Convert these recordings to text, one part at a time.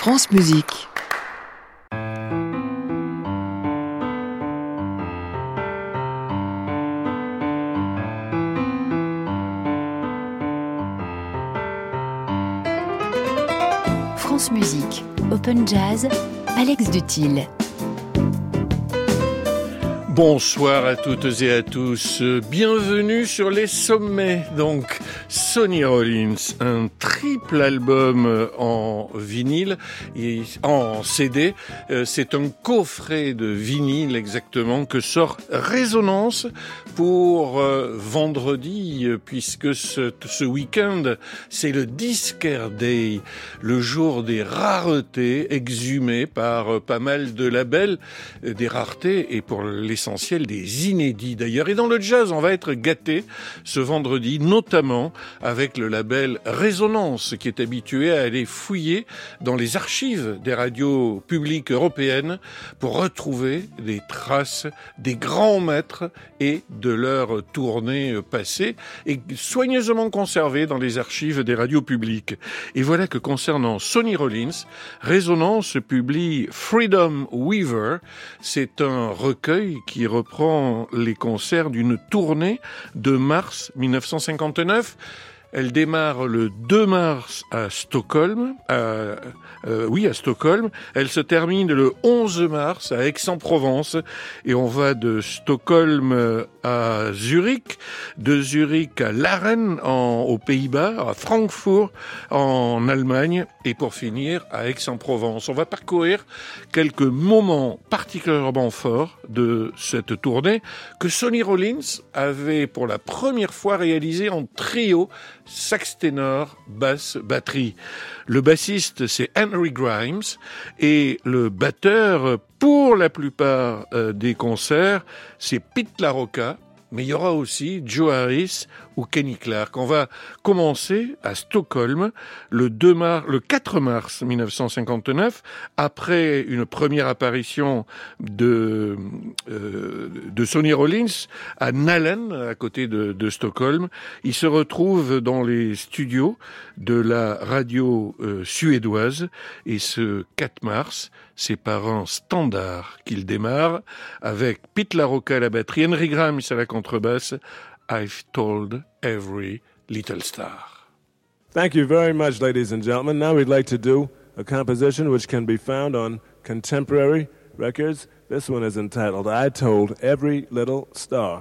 France Musique. France Musique, Open Jazz, Alex Duthil. Bonsoir à toutes et à tous, bienvenue sur les sommets, donc Sonny Rollins, un triple album en vinyle et en CD, c'est un coffret de vinyle exactement que sort Résonance pour vendredi, puisque ce week-end c'est le Discare Day, le jour des raretés exhumées par pas mal de labels, des raretés et pour l'essentiel des inédits d'ailleurs. Et dans le jazz, on va être gâté ce vendredi, notamment avec le label Résonance, qui est habitué à aller fouiller dans les archives des radios publiques européennes pour retrouver des traces des grands maîtres et de leurs tournées passées et soigneusement conservées dans les archives des radios publiques. Et voilà que concernant Sonny Rollins, Résonance publie Freedom Weaver. C'est un recueil qui reprend les concerts d'une tournée de mars 1959. Elle démarre le 2 mars à Stockholm, à Stockholm. Elle se termine le 11 mars à Aix-en-Provence. Et on va de Stockholm à Zurich, de Zurich à Laren aux Pays-Bas, à Francfort en Allemagne et pour finir à Aix-en-Provence. On va parcourir quelques moments particulièrement forts de cette tournée que Sonny Rollins avait pour la première fois réalisé en trio, sax ténor, basse, batterie. Le bassiste, c'est Henry Grimes et le batteur, pour la plupart des concerts, c'est Pete LaRocca, mais il y aura aussi Joe Harris ou Kenny Clarke. On va commencer à Stockholm le 4 mars 1959, après une première apparition de Sonny Rollins à Nalen, à côté de Stockholm. Il se retrouve dans les studios de la radio suédoise et ce 4 mars, c'est par un standard qu'il démarre avec Pete LaRocca à la batterie, Henry Grimes à la contrebasse, I've Told Every Little Star. Thank you very much, ladies and gentlemen. Now we'd like to do a composition which can be found on contemporary records. This one is entitled I Told Every Little Star.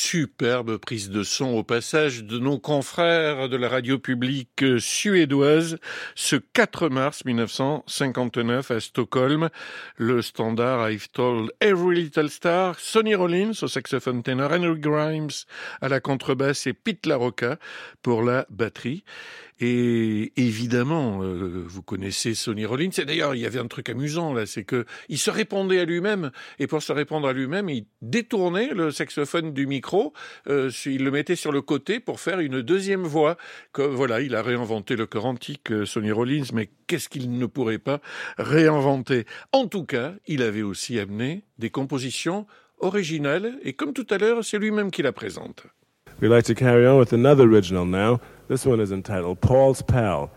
superbe prise de son au passage de nos confrères de la radio publique suédoise ce 4 mars 1959 à Stockholm. Le standard I've Told Every Little Star, Sonny Rollins au saxophone ténor, Henry Grimes à la contrebasse et Pete LaRocca pour la batterie. Et évidemment, vous connaissez Sonny Rollins. Et d'ailleurs, il y avait un truc amusant là, c'est que il se répondait à lui-même. Et pour se répondre à lui-même, il détournait le saxophone du micro. Il le mettait sur le côté pour faire une deuxième voix. Voilà, il a réinventé le chœur antique, Sonny Rollins. Mais qu'est-ce qu'il ne pourrait pas réinventer? En tout cas, il avait aussi amené des compositions originales. Et comme tout à l'heure, c'est lui-même qui la présente. We'd like to carry on with another original now. This one is entitled Paul's Pal.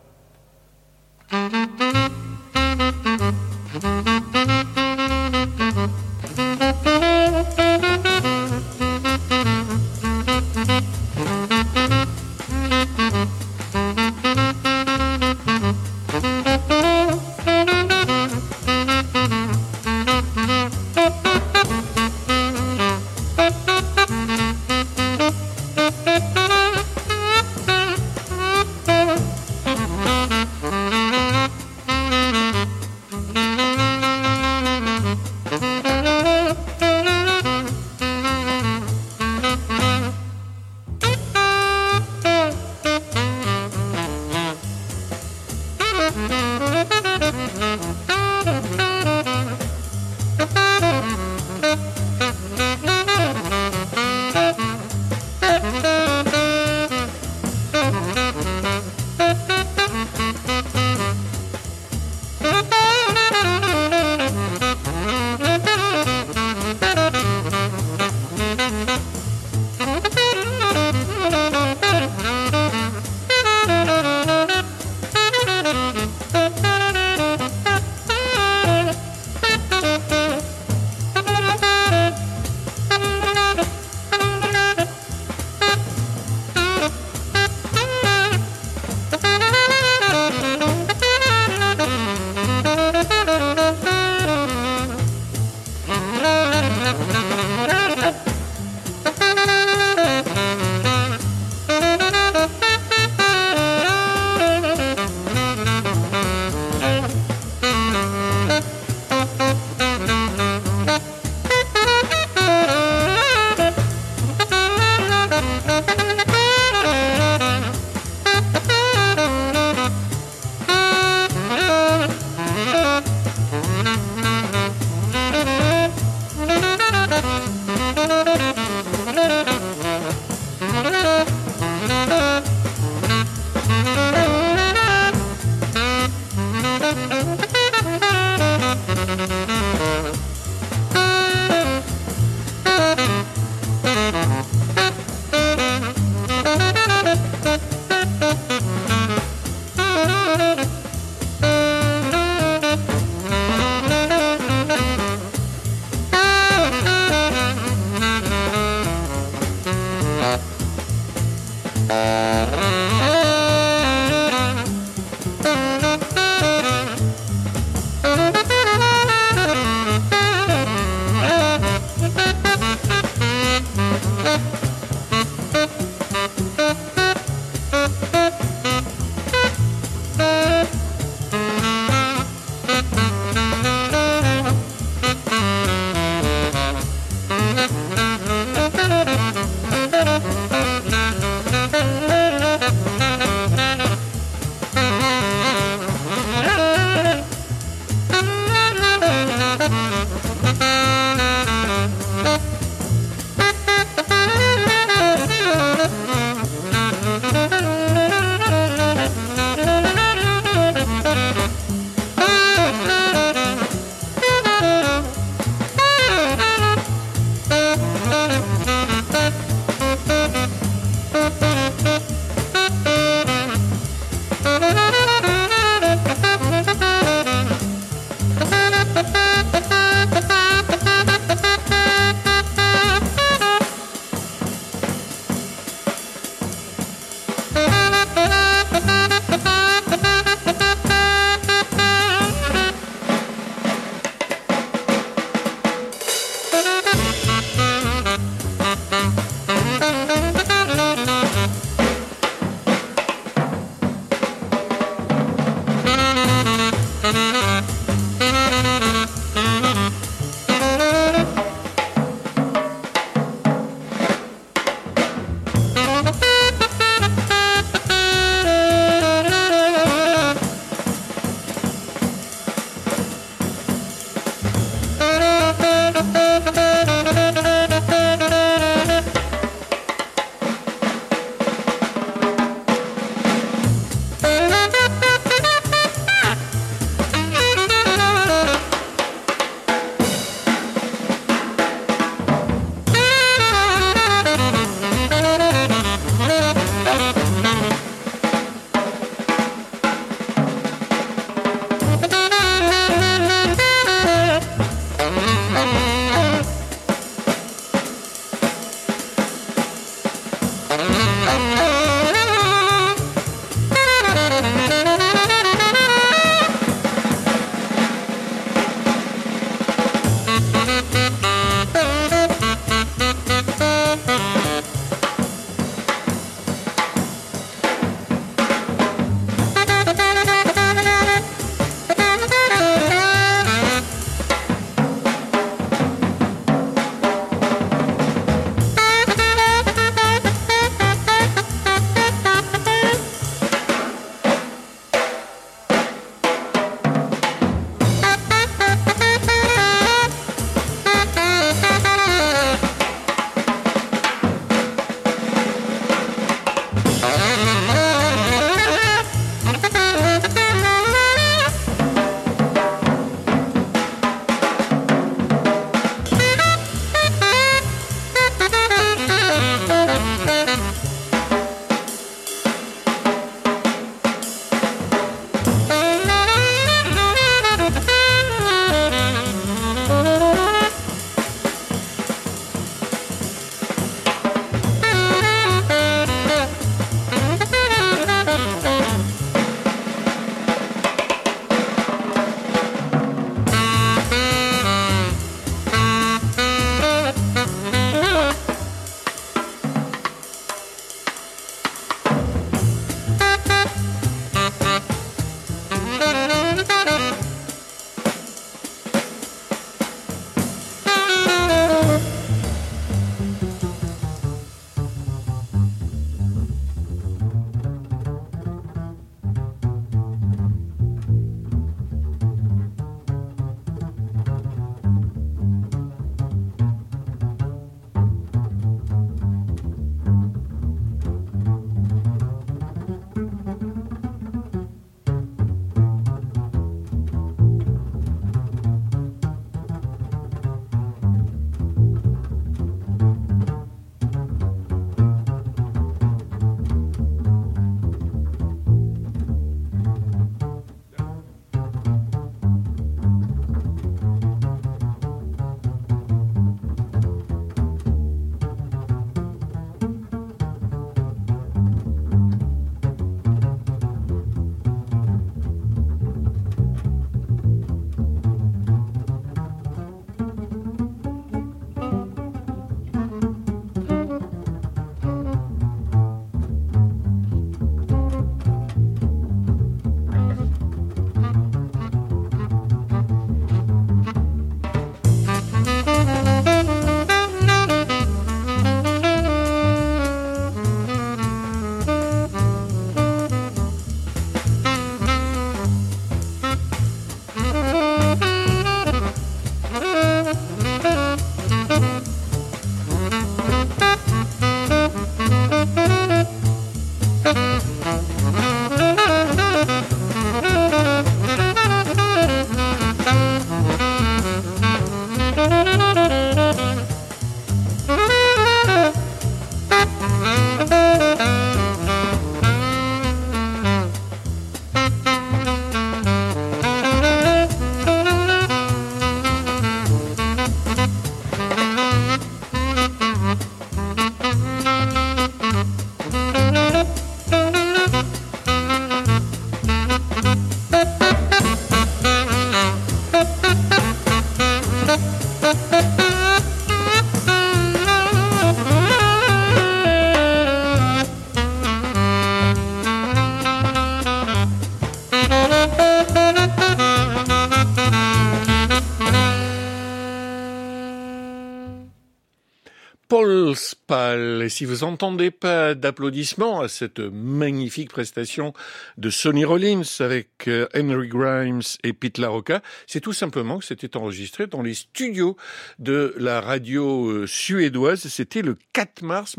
Paul Spall. Et si vous entendez pas d'applaudissements à cette magnifique prestation de Sonny Rollins avec Henry Grimes et Pete LaRocca, c'est tout simplement que c'était enregistré dans les studios de la radio suédoise. C'était le 4 mars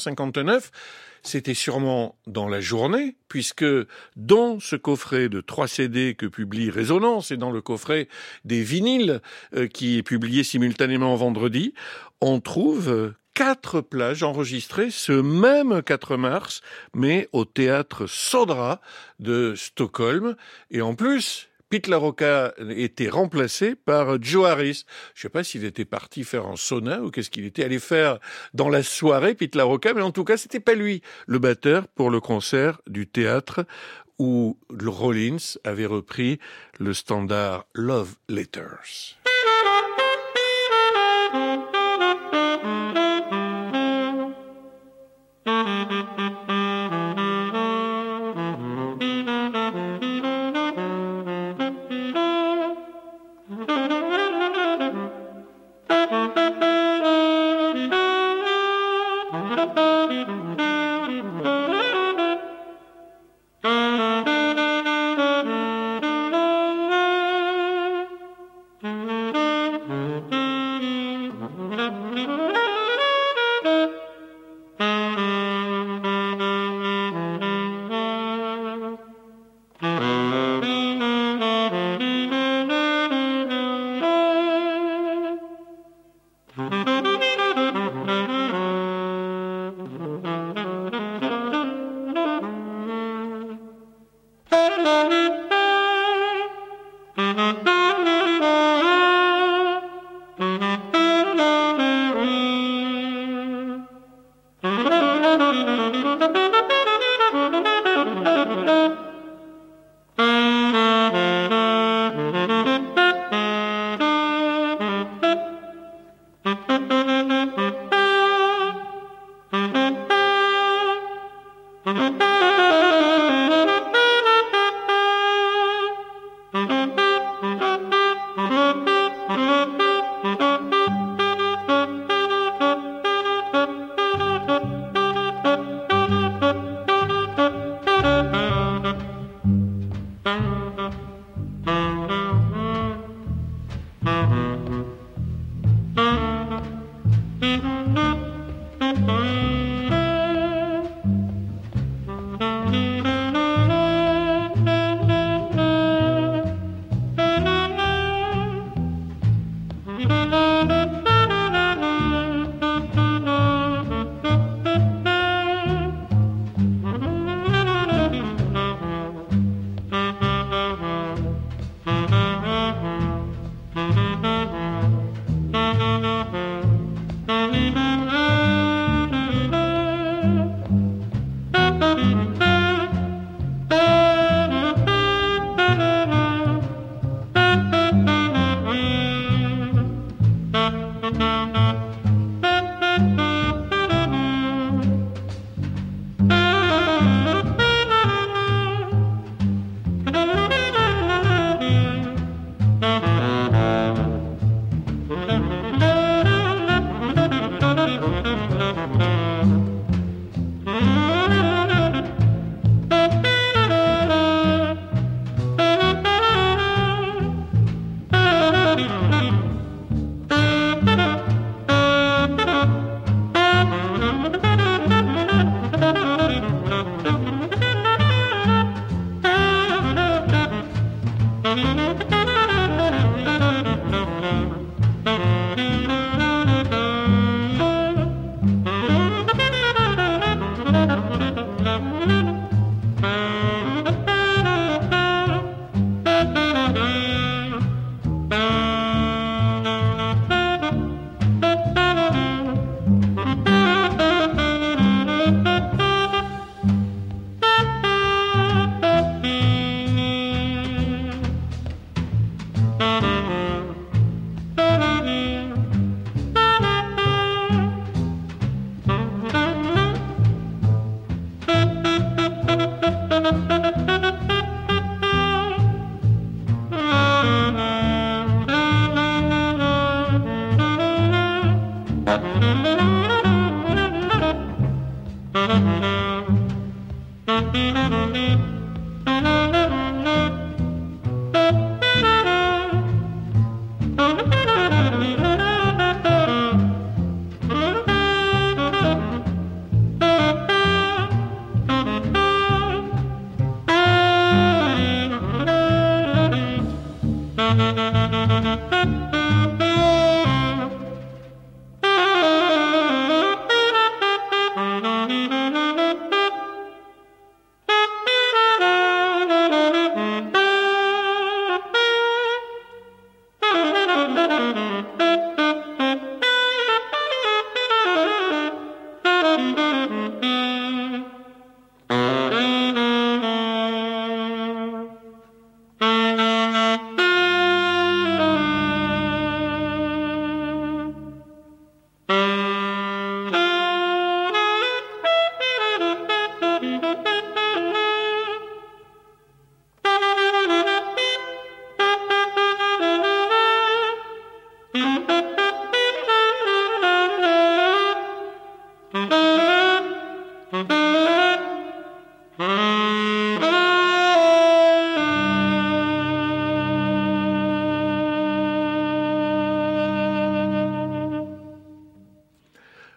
1959. C'était sûrement dans la journée, puisque dans ce coffret de 3 CD que publie Résonance et dans le coffret des vinyles qui est publié simultanément vendredi, on trouve 4 plages enregistrées ce même 4 mars, mais au théâtre Södra de Stockholm. Et en plus, Pete LaRocca était remplacé par Joe Harris. Je sais pas s'il était parti faire un sauna ou qu'est-ce qu'il était allé faire dans la soirée, Pete LaRocca, mais en tout cas, c'était pas lui, le batteur, pour le concert du théâtre où Rollins avait repris le standard Love Letters.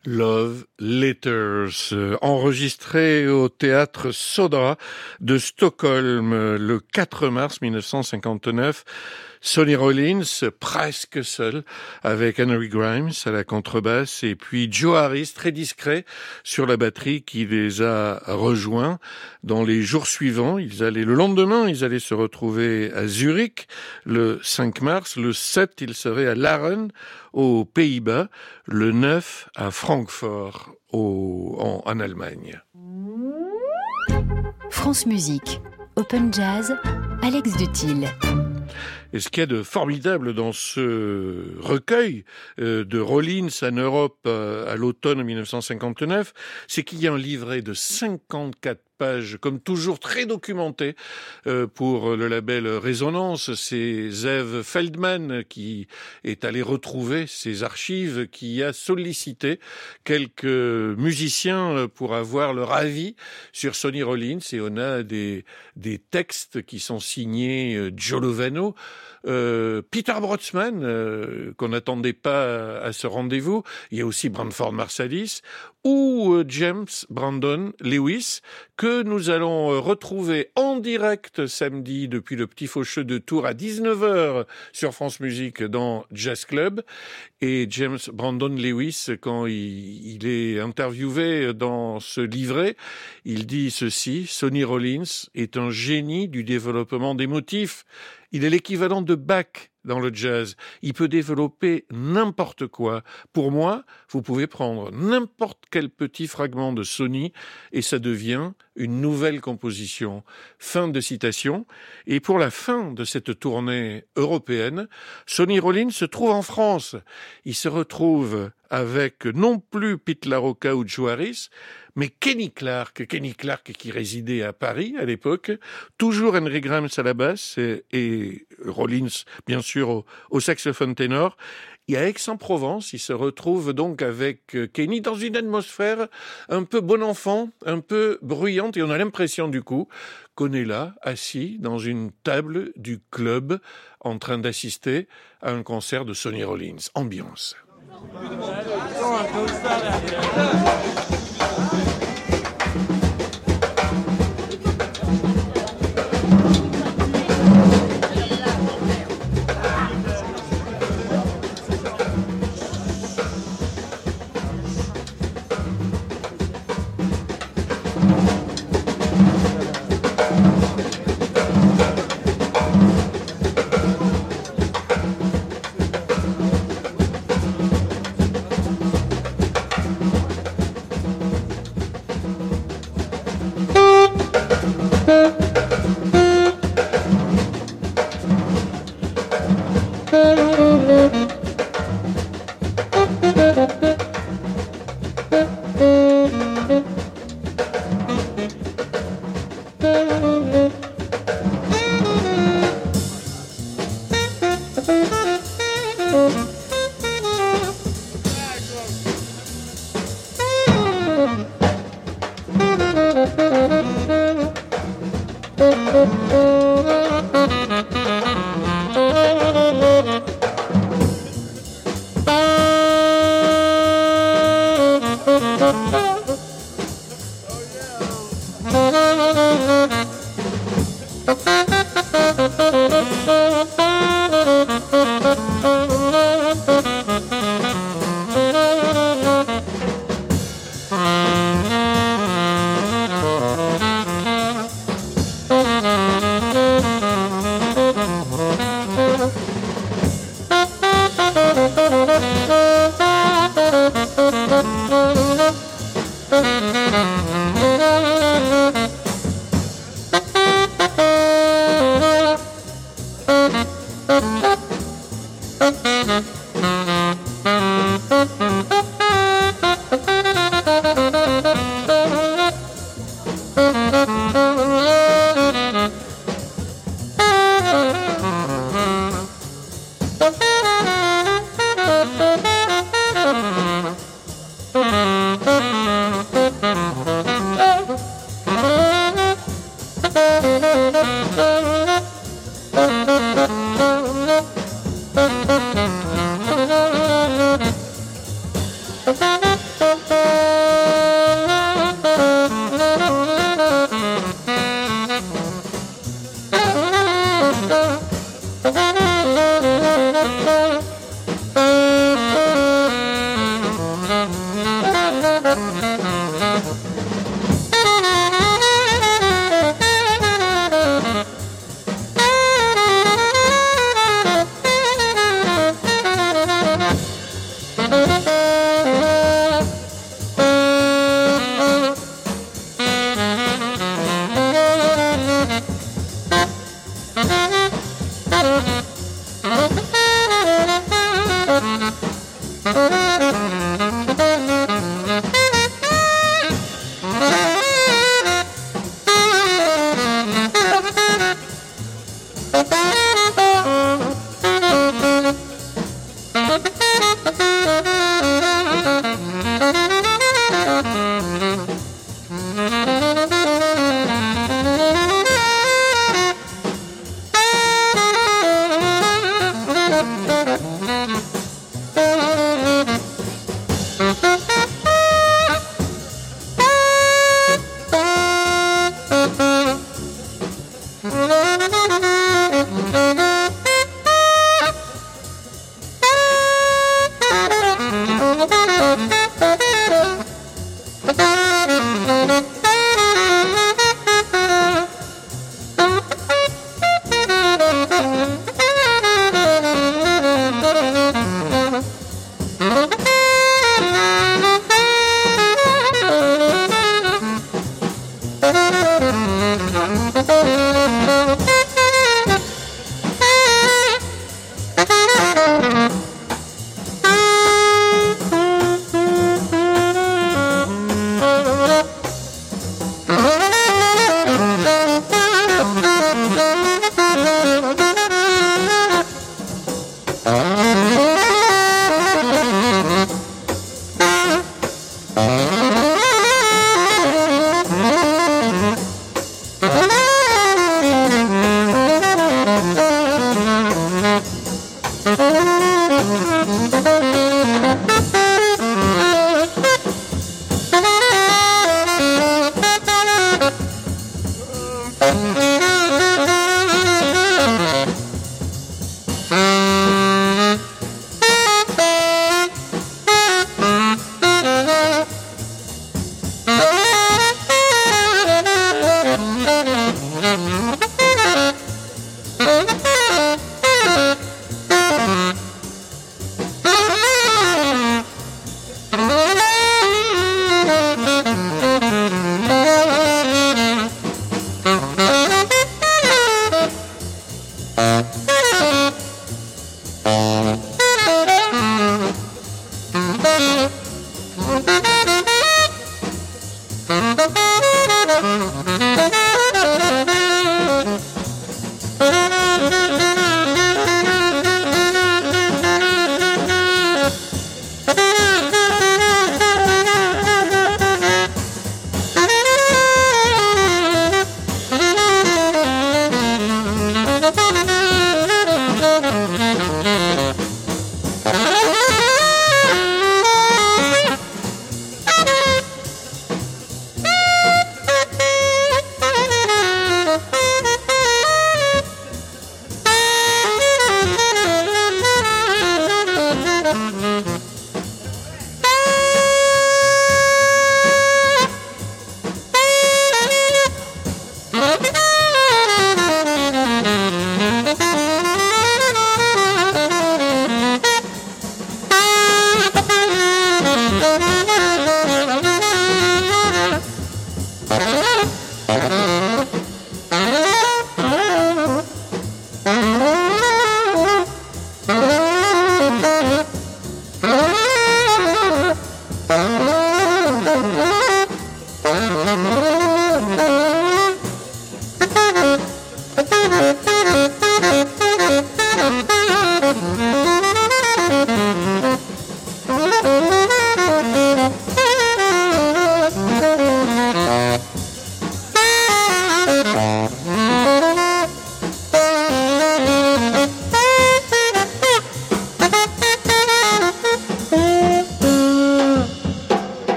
Love Letters, enregistré au théâtre Södra de Stockholm le 4 mars 1959. Sonny Rollins, presque seul, avec Henry Grimes à la contrebasse, et puis Joe Harris, très discret, sur la batterie, qui les a rejoints dans les jours suivants. Le lendemain, ils allaient se retrouver à Zurich, le 5 mars. Le 7, ils seraient à Laren, aux Pays-Bas. Le 9, à Francfort, en Allemagne. France Musique, Open Jazz, Alex Dutil. Et ce qu'il y a de formidable dans ce recueil de Rollins en Europe à l'automne 1959, c'est qu'il y a un livret de 54 pages, comme toujours très documenté pour le label Résonance. C'est Zev Feldman qui est allé retrouver ces archives, qui a sollicité quelques musiciens pour avoir leur avis sur Sonny Rollins, et on a des textes qui sont signés Joe Lovano, Peter Brötzmann, qu'on n'attendait pas à ce rendez-vous. Il y a aussi Branford Marsalis ou James Brandon Lewis, que nous allons retrouver en direct samedi depuis le Petit Faucheux de Tours à 19h sur France Musique dans Jazz Club. Et James Brandon Lewis, quand il est interviewé dans ce livret, il dit ceci: Sonny Rollins est un génie du développement des motifs. Il est l'équivalent de Bach dans le jazz. Il peut développer n'importe quoi. Pour moi, vous pouvez prendre n'importe quel petit fragment de Sonny et ça devient une nouvelle composition. Fin de citation. Et pour la fin de cette tournée européenne, Sonny Rollins se trouve en France. Il se retrouve avec non plus Pete LaRocca ou Joe Harris, mais Kenny Clarke qui résidait à Paris à l'époque, toujours Henry Grimes à la basse et Rollins bien sûr au saxophone ténor. Et à Aix-en-Provence, il se retrouve donc avec Kenny dans une atmosphère un peu bon enfant, un peu bruyante, et on a l'impression du coup qu'on est là, assis dans une table du club, en train d'assister à un concert de Sonny Rollins. Ambiance.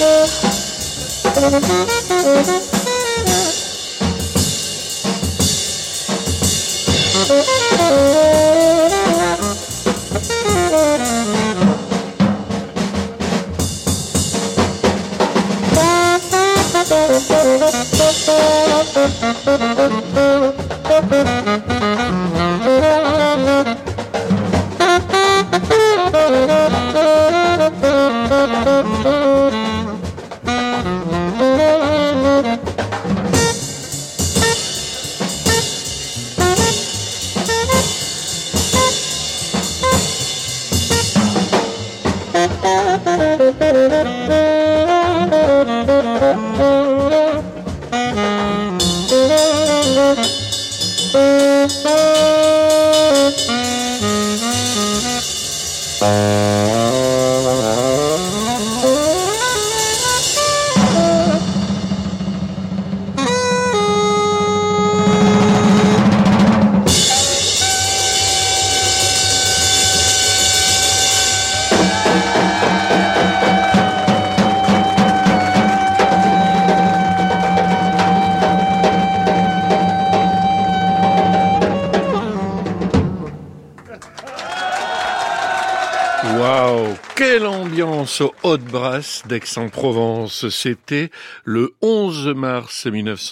Waouh, quelle ambiance au Haute Brasse d'Aix-en-Provence. C'était le 11 mars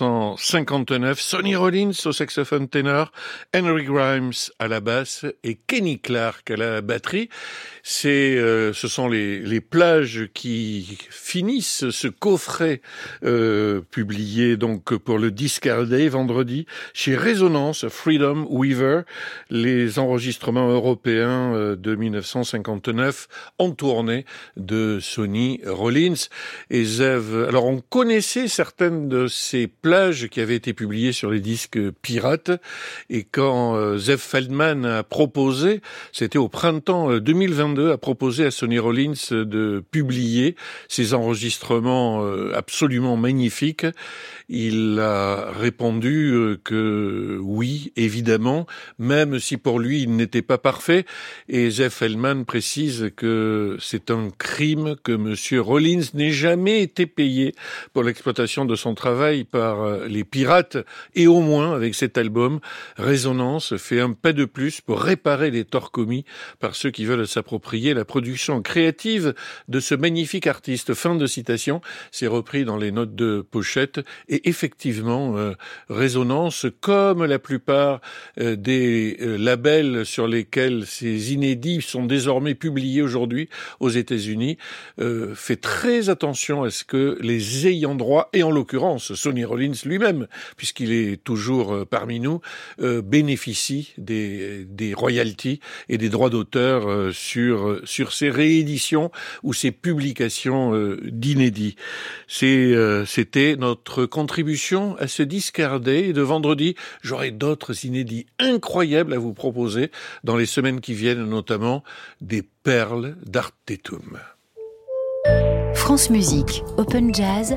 1959. Sonny Rollins au saxophone ténor, Henry Grimes à la basse et Kenny Clarke à la batterie. Ce sont les plages qui finissent ce coffret publié donc pour le Discardé vendredi chez Résonance Freedom Weaver, les enregistrements européens de 1959 en tournée de Sonny Rollins et Zev. Alors on connaissait certaines de ces plages qui avaient été publiées sur les disques pirates et quand Zev Feldman a proposé, c'était au printemps 2022, a proposé à Sonny Rollins de publier ces enregistrements absolument magnifiques. Il a répondu que oui, évidemment, même si pour lui il n'était pas parfait. Et Zev Feldman précise que c'est un crime que Monsieur Rollins n'ait jamais été payé pour l'exploitation de son travail par les pirates. Et au moins, avec cet album, Résonance fait un pas de plus pour réparer les torts commis par ceux qui veulent s'approprier la production créative de ce magnifique artiste. Fin de citation, c'est repris dans les notes de pochette. Et effectivement, Résonance, comme la plupart des labels sur lesquels ces inédits sont désormais publiés aujourd'hui aux États-Unis, fait très attention à ce que les ayants droit, et en l'occurrence Sonny Rollins lui-même, puisqu'il est toujours parmi nous, bénéficient des royalties et des droits d'auteur sur ces rééditions ou ces publications d'inédits. C'était notre contribution à ce Discardé de vendredi. J'aurai d'autres inédits incroyables à vous proposer dans les semaines qui viennent, notamment des perles d'Artetum. France Musique, Open Jazz,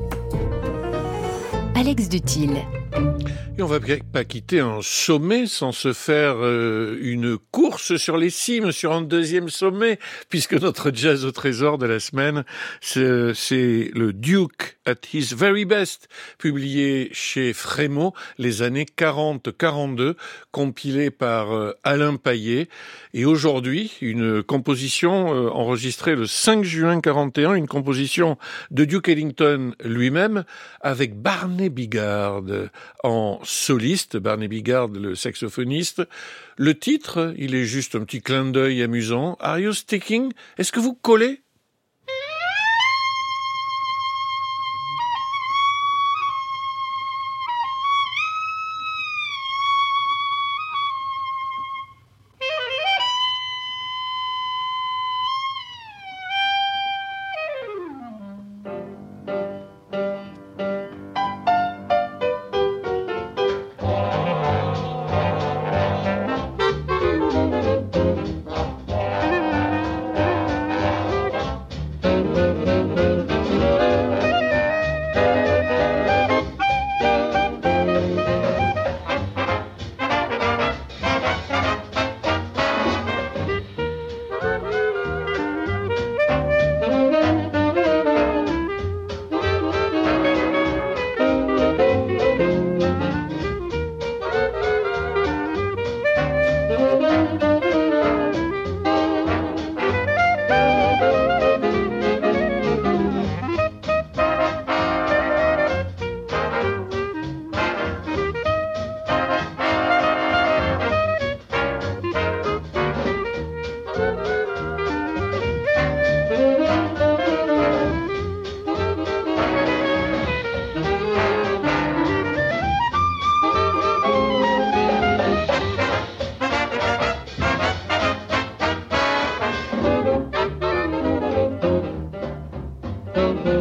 Alex Dutil. Et on va pas quitter un sommet sans se faire une course sur les cimes, sur un deuxième sommet, puisque notre jazz au trésor de la semaine, c'est le Duke at his very best, publié chez Frémaux, les années 40-42, compilé par Alain Payet. Et aujourd'hui, une composition enregistrée le 5 juin 41, une composition de Duke Ellington lui-même, avec Barney Bigard en soliste, Barney Bigard le saxophoniste. Le titre, il est juste un petit clin d'œil amusant. Are you sticking? Est-ce que vous collez?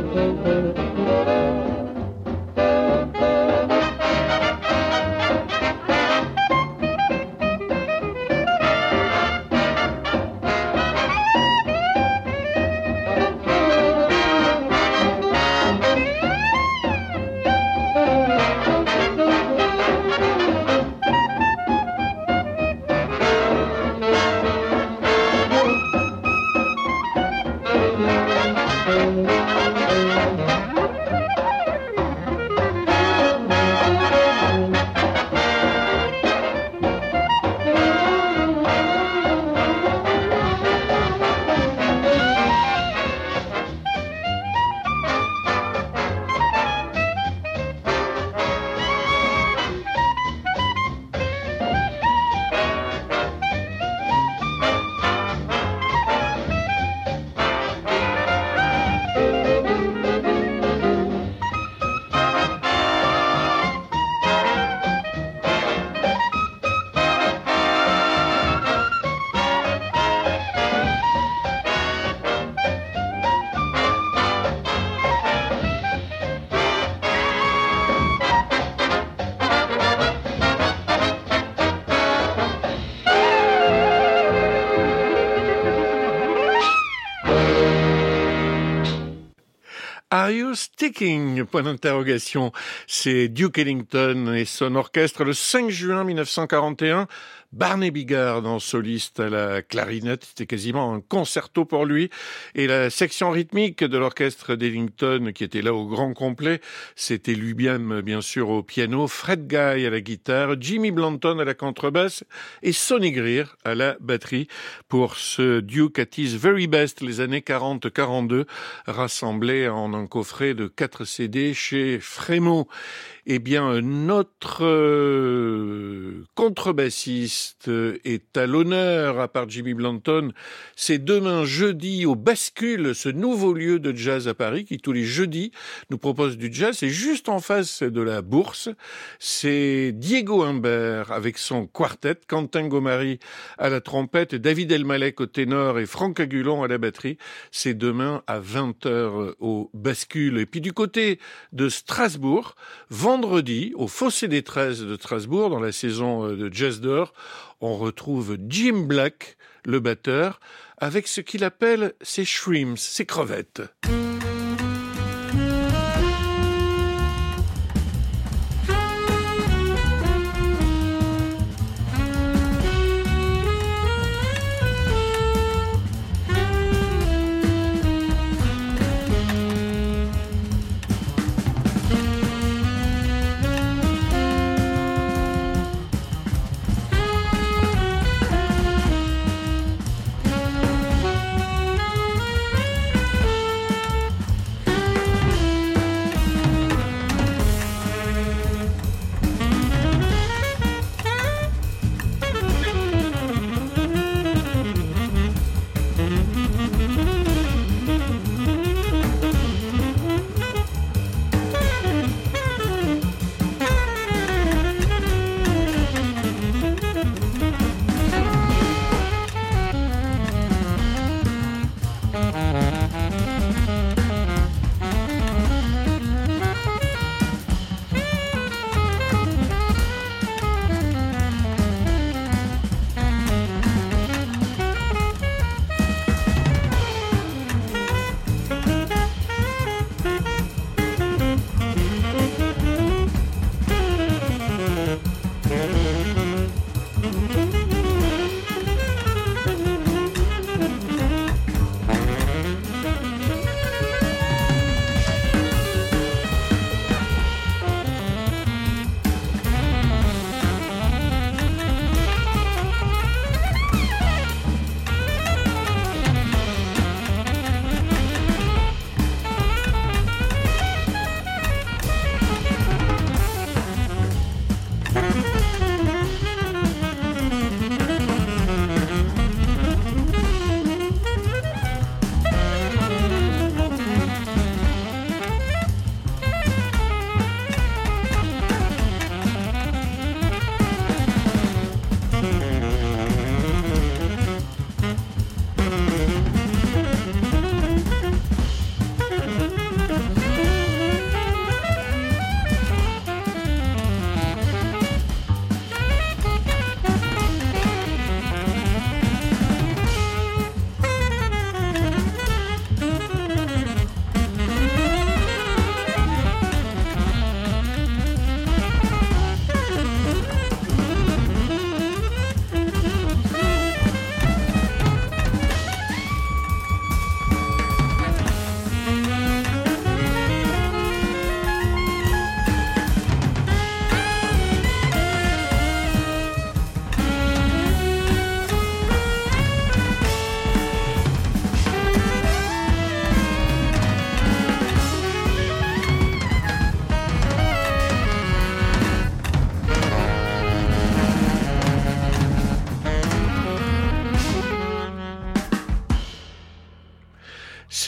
Are you sticking? Point d'interrogation. C'est Duke Ellington et son orchestre le 5 juin 1941. Barney Bigard en soliste à la clarinette, c'était quasiment un concerto pour lui. Et la section rythmique de l'orchestre d'Ellington, qui était là au grand complet, c'était lui-même, bien sûr, au piano, Fred Guy à la guitare, Jimmy Blanton à la contrebasse et Sonny Greer à la batterie pour ce Duke at his very best, les années 40-42, rassemblés en un coffret de 4 CD chez Frémaux. Eh bien, notre contrebassiste est à l'honneur, à part Jimmy Blanton. C'est demain jeudi au Bascule, ce nouveau lieu de jazz à Paris qui tous les jeudis nous propose du jazz. C'est juste en face de la Bourse. C'est Diego Humbert avec son quartet, Quentin Gomari à la trompette, David Elmalek au ténor et Franck Agulon à la batterie. C'est demain à 20h au Bascule. Et puis du côté de Strasbourg, vendredi, au Fossé des 13 de Strasbourg, dans la saison de Jazz d'Or, on retrouve Jim Black, le batteur, avec ce qu'il appelle ses shrimps, ses crevettes.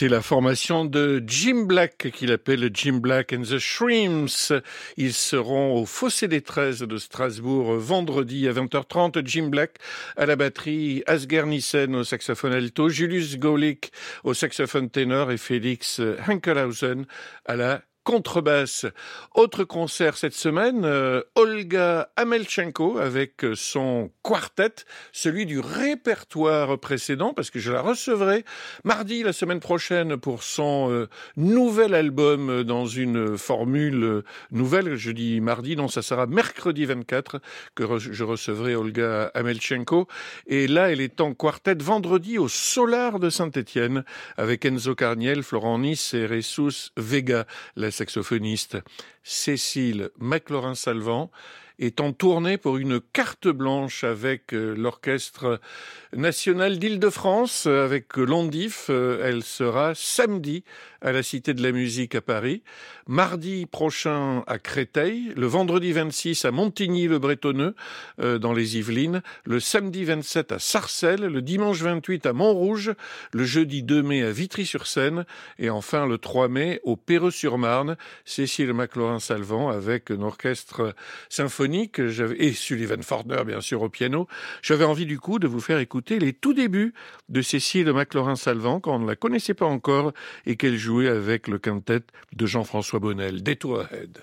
c'est la formation de Jim Black qu'il appelle Jim Black and the Shrimps. Ils seront au Fossé des 13 de Strasbourg vendredi à 20h30. Jim Black à la batterie, Asger Nissen au saxophone alto, Julius Gaulik au saxophone ténor et Félix Henkelhausen à la contrebasse. Autre concert cette semaine, Olga Amelchenko avec son quartet, celui du répertoire précédent, parce que je la recevrai mardi la semaine prochaine pour son nouvel album dans une formule nouvelle. Je dis mardi, non, ça sera mercredi 24 que je recevrai Olga Amelchenko. Et là, elle est en quartet vendredi au Solar de Saint-Étienne avec Enzo Carniel, Florent Nice et Jesus Vega, la saxophoniste. Cécile McLaurin-Salvant est en tournée pour une carte blanche avec l'Orchestre national d'Île-de-France, avec l'Ondif. Elle sera samedi à la Cité de la Musique à Paris, mardi prochain à Créteil, le vendredi 26 à Montigny-le-Bretonneux, dans les Yvelines, le samedi 27 à Sarcelles, le dimanche 28 à Montrouge, le jeudi 2 mai à Vitry-sur-Seine, et enfin le 3 mai au Perreux-sur-Marne, Cécile McLaurin-Salvant avec un orchestre symphonique, et Sullivan Fortner bien sûr au piano. J'avais envie du coup de vous faire écouter les tout débuts de Cécile McLaurin-Salvant quand on ne la connaissait pas encore et qu'elle jouait avec le quintet de Jean-François Bonnel. Detour Ahead.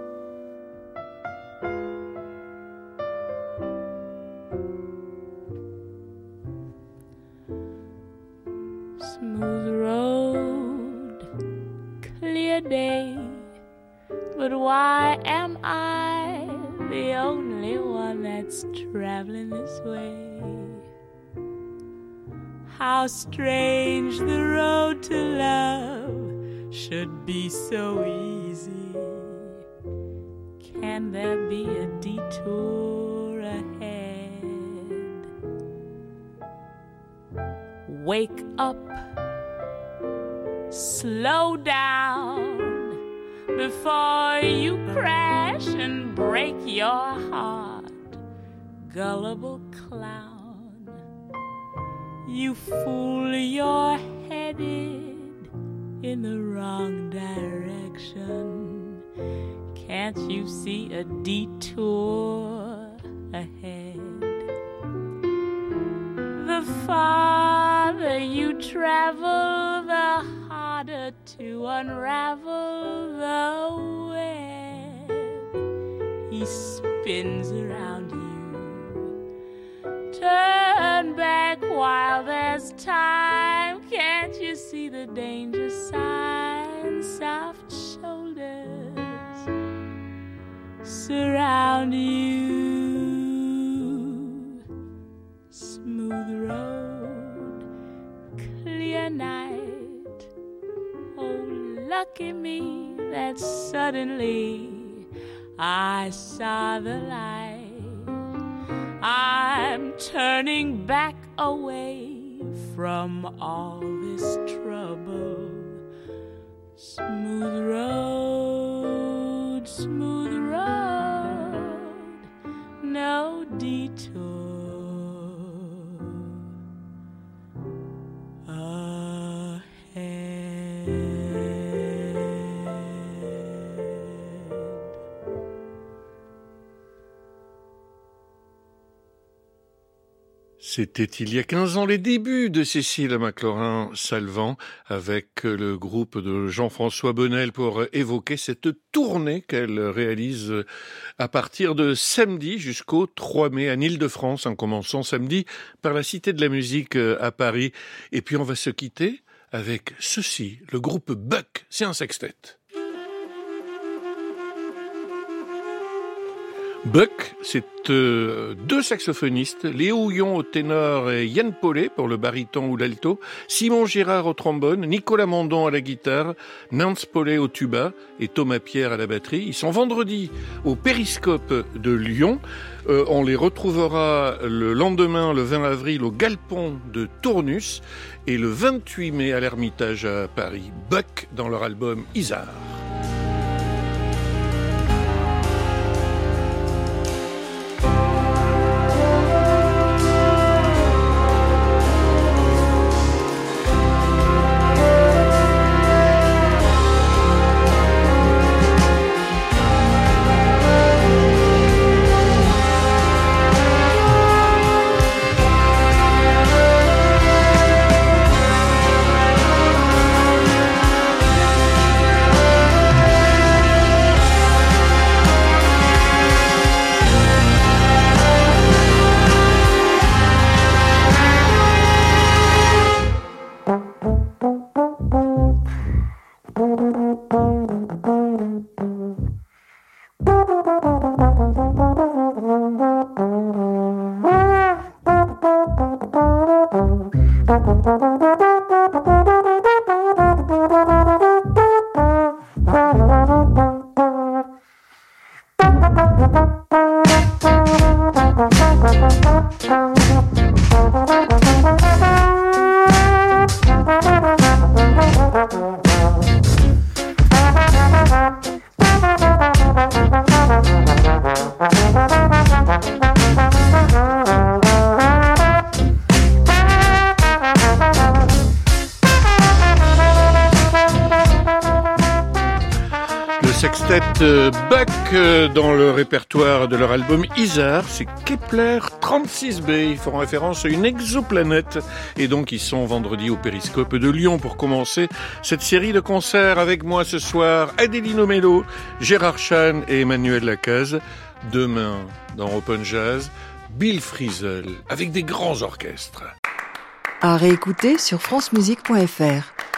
Smooth road, clear day, but why am I the only one that's traveling this way? How strange the road to love should be so easy. Can there be a detour ahead? Wake up, slow down before you crash and break your heart. Gullible clown, you fool, you're headed in the wrong direction. Can't you see a detour ahead? The farther you travel, the harder to unravel the web. He spins around you. Turn back while there's time. Can't you see the danger signs? Soft shoulders surround you. Smooth road, clear night. Oh, lucky me that suddenly I saw the light. I'm turning back away from all this trouble. Smooth road, no detour ahead. C'était il y a 15 ans les débuts de Cécile McLaurin-Salvant avec le groupe de Jean-François Bonnel pour évoquer cette tournée qu'elle réalise à partir de samedi jusqu'au 3 mai en Île-de-France, en commençant samedi par la Cité de la Musique à Paris. Et puis on va se quitter avec ceci, le groupe Buck, c'est un sextet. Buck, c'est deux saxophonistes, Léo Houillon au ténor et Yann Paulet pour le baryton ou l'alto, Simon Girard au trombone, Nicolas Mondon à la guitare, Nance Paulet au tuba et Thomas Pierre à la batterie. Ils sont vendredi au Périscope de Lyon. On les retrouvera le lendemain, le 20 avril, au Galpon de Tournus et le 28 mai à l'Ermitage à Paris. Buck dans leur album Isard. sextet Bach dans le répertoire de leur album Isar, c'est Kepler 36b. Ils font référence à une exoplanète et donc ils sont vendredi au Périscope de Lyon pour commencer cette série de concerts avec moi ce soir. Adeline Omello, Gérard Chan et Emmanuel Lacaze. Demain dans Open Jazz, Bill Frisell avec des grands orchestres. À réécouter sur francemusique.fr.